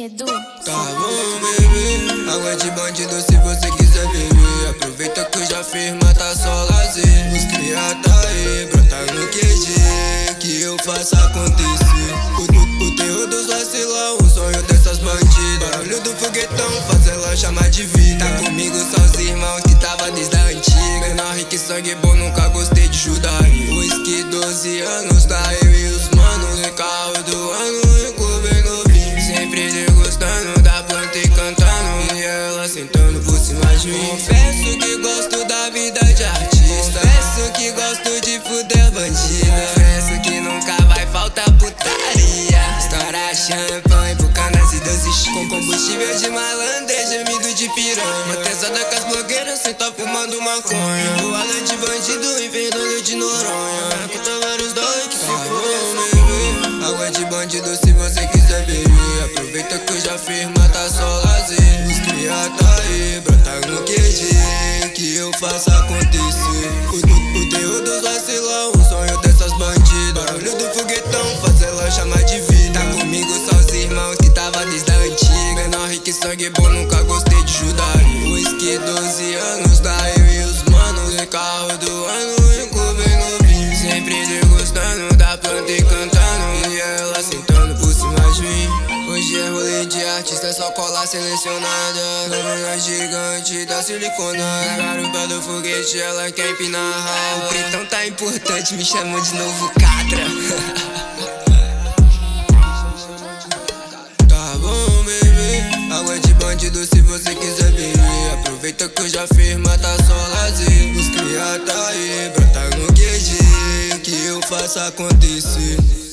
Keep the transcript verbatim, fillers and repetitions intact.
Edu. Tá bom, bebê, água de bandido se você quiser beber. Aproveita que eu já fiz, mas tá só lazer. Os cria tá aí, brota no Q G, que eu faço acontecer. O, o, o terror dos vacilão, o sonho dessas bandidas. Barulho do foguetão, faz ela chamar de vida. Tá comigo só os irmãos que tava desde a antiga. Menor rico, sangue bom, nunca gostei de judaria. O esqui, doze anos, tá eu e os manos. No carro do ano, rico bem novinho. Sempre degustando da planta e cantando. E ela sentando por cima de mim. Confesso que gosto da vida de artista. Confesso que gosto de fuder bandida. Confesso que nunca vai faltar putaria. Estoura champanhe pro canas e doce com combustível de malandro, gemido de piranha. Matezada com as blogueiras, cê tá fumando maconha. Voada de bandido e vendendo de Noronha. Conta vários dólares que se for, bebê. Água de bandido se você quiser beber. Aproveita que eu já fiz, mas tá só lazer. Os cria tá aí, brota no Q G, que eu faço acontecer. O, o, o terror dos vacilão, o sonho dessas bandidas. Barulho do foguetão, faz ela chamar de vida. Tá comigo só os irmãos que tava desde a antiga. Menor rico, sangue bom, nunca gostei de judaria. O esqui, doze anos, da eu e os manos. No carro do ano, rico bem novinho. Sempre degustando da planta e cantando. E ela sentando por cima de mim. Hoje é rolê de artista, só cola selecionada. Lâmina gigante da siliconada. Garupa do foguete, ela quer empinar a rala. O pretão tá importante, me chamam de novo Catra. Tá bom, bebê, água de bandido se você quiser beber. Aproveita que eu já fiz, mas tá só lazer. Os cria tá aí, brota no Q G, que eu faço acontecer.